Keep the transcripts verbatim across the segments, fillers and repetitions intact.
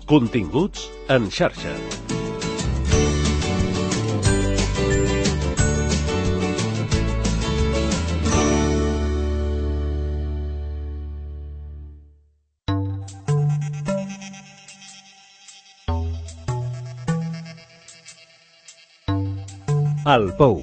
Continguts en xarxa. El Pou.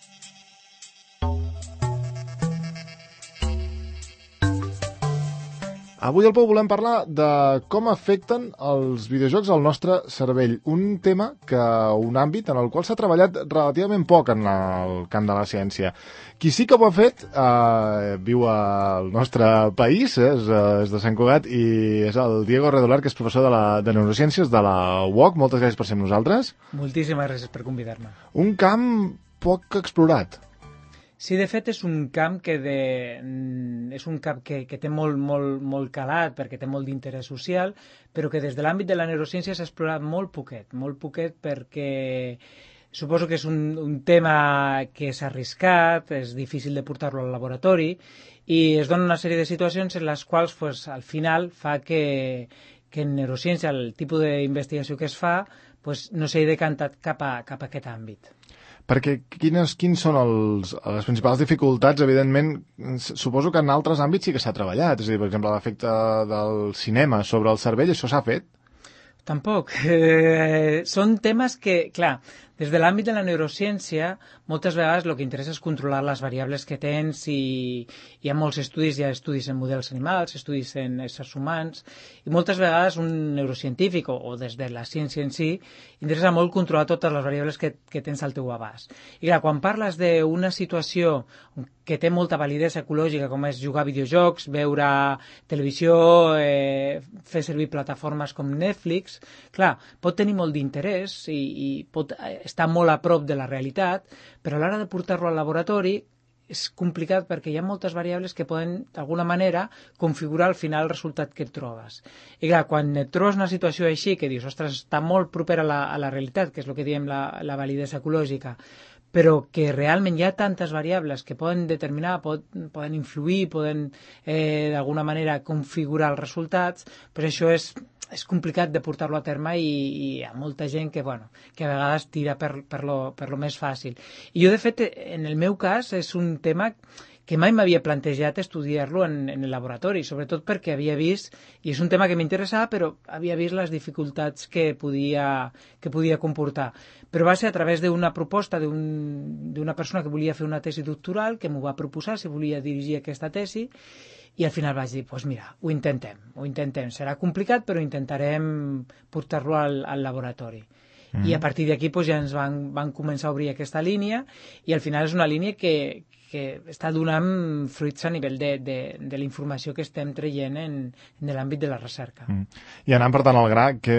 Avui al Pou volem parlar de com afecten els videojocs al nostre cervell. Un tema que, un àmbit en el qual s'ha treballat relativament poc en el camp de la ciència. Qui sí que ho ha fet eh, viu al nostre país, eh, és, és de Sant Cugat, i és el Diego Redolar, que és professor de, la, de Neurociències de la U O C. Moltes gràcies per ser amb nosaltres. Moltíssimes gràcies per convidar-me. Un camp poc explorat. Sí, de fet, és un camp que, de, és un camp que, que té molt, molt, molt calat perquè té molt d'interès social, però que des de l'àmbit de la neurociència s'ha explorat molt poquet, molt poquet perquè suposo que és un, un tema que s'ha arriscat, és difícil de portar-lo al laboratori i es dona una sèrie de situacions en les quals pues, al final fa que, que en neurociència el tipus d'investigació que es fa pues, no s'ha decantat cap a, cap a aquest àmbit. Perquè quines, quins són els, les principals dificultats? Evidentment, suposo que en altres àmbits sí que s'ha treballat. És a dir, per exemple, l'efecte del cinema sobre el cervell, això s'ha fet? Tampoc. Eh, són temes que, clar, des de l'àmbit de la neurociència, moltes vegades el que interessa és controlar les variables que tens i hi ha molts estudis, hi ha estudis en models animals, estudis en éssers humans, i moltes vegades un neurocientífic o, o des de la ciència en si interessa molt controlar totes les variables que, que tens al teu abast. I clar, quan parles d'una situació que té molta validesa ecològica, com és jugar a videojocs, veure televisió, eh, fer servir plataformes com Netflix, clar, pot tenir molt d'interès i, i pot estar molt a prop de la realitat, però a l'hora de portar-lo al laboratori és complicat perquè hi ha moltes variables que poden, d'alguna manera, configurar al final el resultat que et trobes. I clar, quan et trobes una situació així que dius, ostres, està molt propera a la, a la realitat, que és el que diem la, la validesa ecològica, però que realment hi ha tantes variables que poden determinar, pot, poden influir, poden eh, d'alguna manera configurar els resultats, però això és, és complicat de portar-lo a terme i, i hi ha molta gent que, bueno, que a vegades tira per, per, lo, per lo més fàcil. I jo, de fet, en el meu cas, és un tema que mai m'havia plantejat estudiar-lo en, en el laboratori, sobretot perquè havia vist, i és un tema que m'interessava, però havia vist les dificultats que podia, que podia comportar. Però va ser a través d'una proposta d'una persona que volia fer una tesi doctoral, que m'ho va proposar, si volia dirigir aquesta tesi, i al final vaig dir, doncs pues mira, ho intentem, ho intentem. Serà complicat, però intentarem portar-lo al, al laboratori. Mm. I a partir d'aquí pues, ja ens van, van començar a obrir aquesta línia, i al final és una línia que, que està donant fruits a nivell de, de, de la informació que estem traient en, en l'àmbit de la recerca. Mm. I anant per tant al gra, que,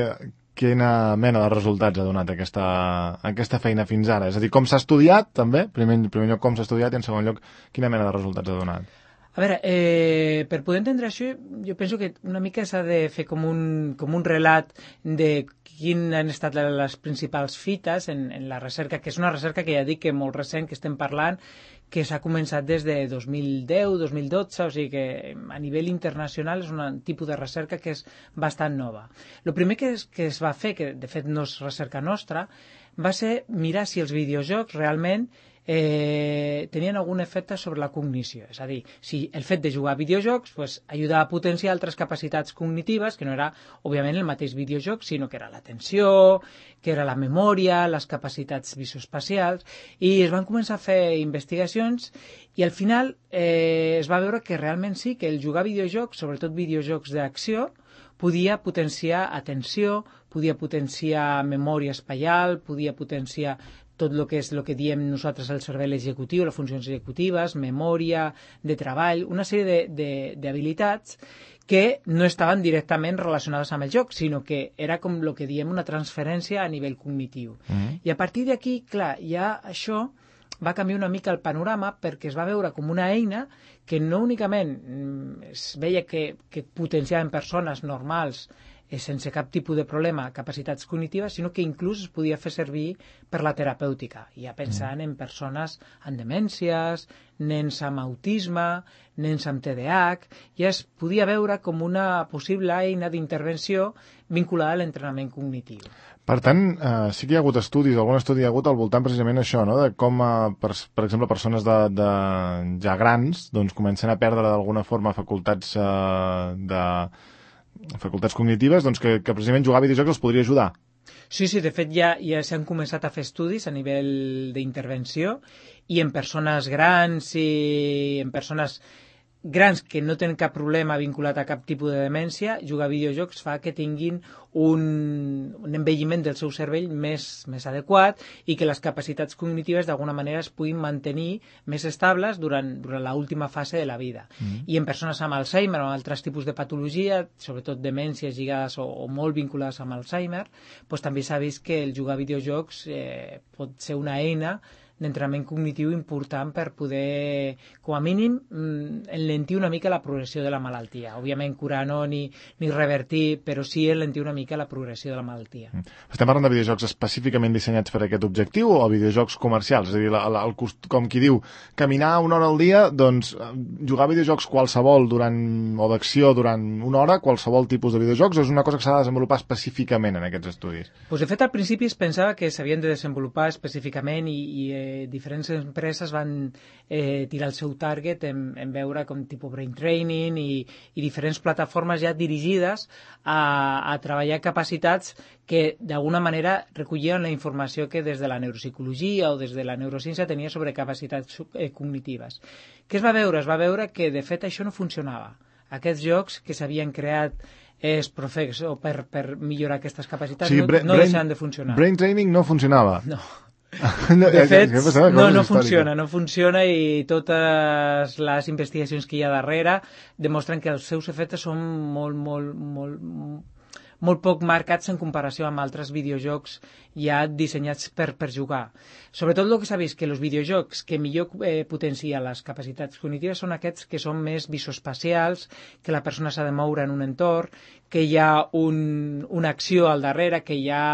quina mena de resultats ha donat aquesta, aquesta feina fins ara? És a dir, com s'ha estudiat, també? Primer, en primer lloc, com s'ha estudiat, i en segon lloc, quina mena de resultats ha donat? A veure, eh, per poder entendre això, jo penso que una mica s'ha de fer com un, com un relat de quines han estat les principals fites en, en la recerca, que és una recerca que ja dic que molt recent, que estem parlant, que s'ha començat des de dos mil deu, dos mil dotze, o sigui que a nivell internacional és un tipus de recerca que és bastant nova. El primer que es, que es va fer, que de fet no és recerca nostra, va ser mirar si els videojocs realment eh, tenien algun efecte sobre la cognició. És a dir, si el fet de jugar a videojocs pues, ajudava a potenciar altres capacitats cognitives, que no era, òbviament, el mateix videojoc, sinó que era l'atenció, que era la memòria, les capacitats visoespacials, i es van començar a fer investigacions i al final eh, es va veure que realment sí, que el jugar a videojocs, sobretot videojocs d'acció, podia potenciar atenció, podia potenciar memòria espaial, podia potenciar tot el que és el que diem nosaltres el cervell executiu, les funcions executives, memòria, de treball, una sèrie d'habilitats que no estaven directament relacionades amb el joc, sinó que era com el que diem una transferència a nivell cognitiu. Mm-hmm. I a partir d'aquí, clar, ja això va canviar una mica el panorama perquè es va veure com una eina que no únicament es veia que, que potenciaven persones normals sense cap tipus de problema, capacitats cognitives, sinó que inclús es podia fer servir per la terapèutica, ja pensant mm. en persones amb demències, nens amb autisme, nens amb T D A H, ja es podia veure com una possible eina d'intervenció vinculada a l'entrenament cognitiu. Per tant, eh, sí que hi ha hagut estudis, algun estudi hi ha hagut al voltant precisament això, no? De com, eh, per, per exemple, persones de, de ja grans doncs, comencen a perdre d'alguna forma facultats, eh, de, facultats cognitives, doncs que, que precisament jugar a videojocs els podria ajudar. Sí, sí, de fet ja, ja s'han començat a fer estudis a nivell d'intervenció i en persones grans i en persones grans que no tenen cap problema vinculat a cap tipus de demència, jugar a videojocs fa que tinguin un, un envelliment del seu cervell més, més adequat i que les capacitats cognitives d'alguna manera es puguin mantenir més estables durant, durant l'última fase de la vida. Mm-hmm. I en persones amb Alzheimer o altres tipus de patologia, sobretot demències lligades o, o molt vinculades amb Alzheimer, doncs també s'ha vist que el jugar a videojocs eh, pot ser una eina d'entrenament cognitiu important per poder, com a mínim, enlentir una mica la progressió de la malaltia. Òbviament, curar no ni, ni revertir, però sí enlentir una mica la progressió de la malaltia. Estem parlant de videojocs específicament dissenyats per aquest objectiu o videojocs comercials? És a dir, la, la, el, com qui diu, caminar una hora al dia, doncs jugar a videojocs qualsevol durant, o d'acció durant una hora, qualsevol tipus de videojocs, o és una cosa que s'ha de desenvolupar específicament en aquests estudis? Pues, de fet, al principi es pensava que s'havien de desenvolupar específicament i, i eh, diferents empreses van eh, tirar el seu target en, en veure com tipus brain training i, i diferents plataformes ja dirigides a, a treballar capacitats que d'alguna manera recollien la informació que des de la neuropsicologia o des de la neurociència tenia sobre capacitats eh, cognitives. Què es va veure? Es va veure que de fet això no funcionava. Aquests jocs que s'havien creat és profex o per, per millorar aquestes capacitats, sí, no, no deixaven de funcionar. Brain training no funcionava. No. De fet, no, no funciona, no funciona i totes les investigacions que hi ha darrere demostren que els seus efectes són molt, molt, molt, molt poc marcats en comparació amb altres videojocs ja dissenyats per, per jugar. Sobretot el que s'ha vist que els videojocs que millor eh, potencien les capacitats cognitives són aquests que són més visoespacials, que la persona s'ha de moure en un entorn, que hi ha un, una acció al darrere, que hi ha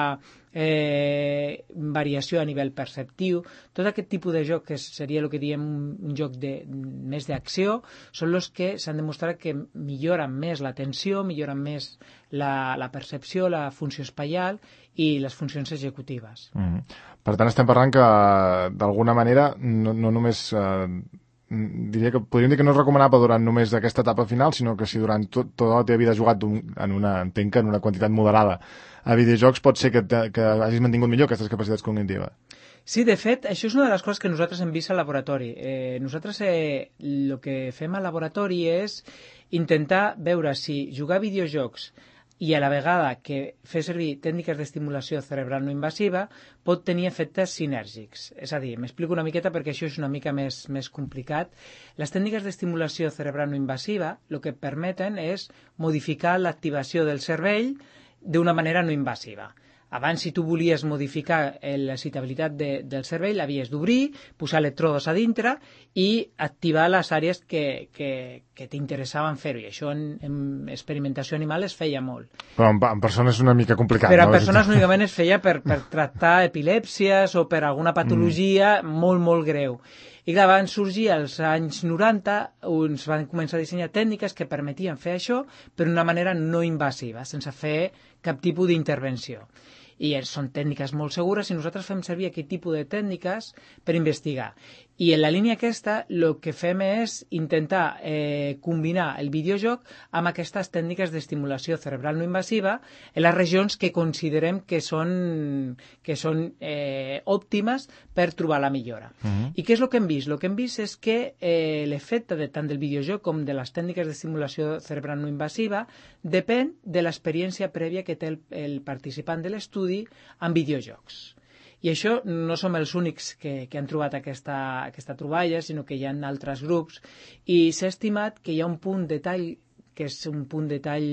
eh, variació a nivell perceptiu. Tot aquest tipus de joc, que seria el que diem un, un joc de, més d'acció, són els que s'han demostrat que milloren més l'atenció, milloren més la, la percepció, la funció espaial i les funcions executives. Mm-hmm. Per tant, estem parlant que d'alguna manera no, no només... Eh... diria que podríem dir que no és recomanable durant només aquesta etapa final, sinó que si durant tot, tota la teva vida has jugat en una, entenc que en una quantitat moderada a videojocs, pot ser que, te, que hagis mantingut millor aquestes capacitats cognitives. Sí, de fet, això és una de les coses que nosaltres hem vist al laboratori. Eh, nosaltres eh, el que fem al laboratori és intentar veure si jugar a videojocs i a la vegada que fer servir tècniques d'estimulació cerebral no invasiva pot tenir efectes sinèrgics. És a dir, m'explico una miqueta perquè això és una mica més, més complicat. Les tècniques d'estimulació cerebral no invasiva el que permeten és modificar l'activació del cervell d'una manera no invasiva. Abans, si tu volies modificar l'excitabilitat de, del cervell, l'havies d'obrir, posar electrodes a dintre i activar les àrees que, que, que t'interessaven fer-ho. I això en, en experimentació animal es feia molt. Però en, en persones és una mica complicat. Però en no? persones únicament es feia per, per tractar epilèpsies o per alguna patologia mm. molt, molt greu. I clar, van sorgir als anys noranta, uns van començar a dissenyar tècniques que permetien fer això, però d'una manera no invasiva, sense fer cap tipus d'intervenció. I són tècniques molt segures i nosaltres fem servir aquest tipus de tècniques per investigar. I en la línia aquesta el que fem és intentar eh, combinar el videojoc amb aquestes tècniques d'estimulació cerebral no invasiva en les regions que considerem que són, que són eh, òptimes per trobar la millora. Uh-huh. I què és el que hem vist? El que hem vist és que eh, l'efecte de tant del videojoc com de les tècniques d'estimulació cerebral no invasiva depèn de l'experiència prèvia que té el, el participant de l'estudi amb videojocs. I això no som els únics que, que han trobat aquesta, aquesta troballa, sinó que hi ha altres grups, i s'ha estimat que hi ha un punt de tall, que és un punt de tall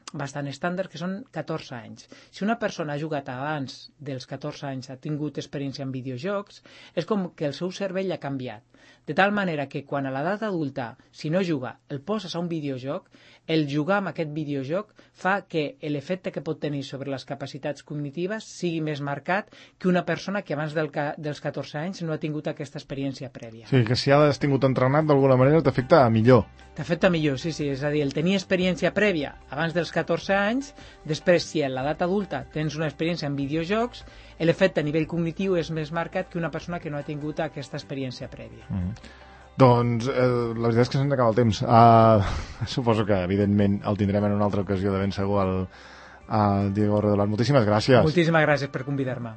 bastant estàndard, que són catorze anys. Si una persona ha jugat abans dels catorze anys, ha tingut experiència en videojocs, és com que el seu cervell ha canviat. De tal manera que quan a l'edat adulta, si no juga, el poses a un videojoc, el jugar amb aquest videojoc fa que l'efecte que pot tenir sobre les capacitats cognitives sigui més marcat que una persona que abans del ca dels catorze anys no ha tingut aquesta experiència prèvia. Sí, que si has tingut entrenat, d'alguna manera t'afecta millor. T'afecta millor, sí, sí. És a dir, el tenir experiència prèvia abans dels catorze anys, després, si a l'edat adulta tens una experiència en videojocs, l'efecte a nivell cognitiu és més marcat que una persona que no ha tingut aquesta experiència prèvia. Mm. Doncs eh, la veritat és que se'ns acaba el temps. Uh, suposo que, evidentment, el tindrem en una altra ocasió, de ben segur, el, el Diego Redolat. Moltíssimes gràcies. Moltíssimes gràcies per convidar-me.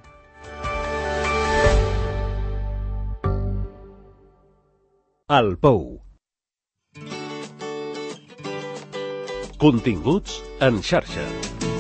El Pou. Continguts en xarxa.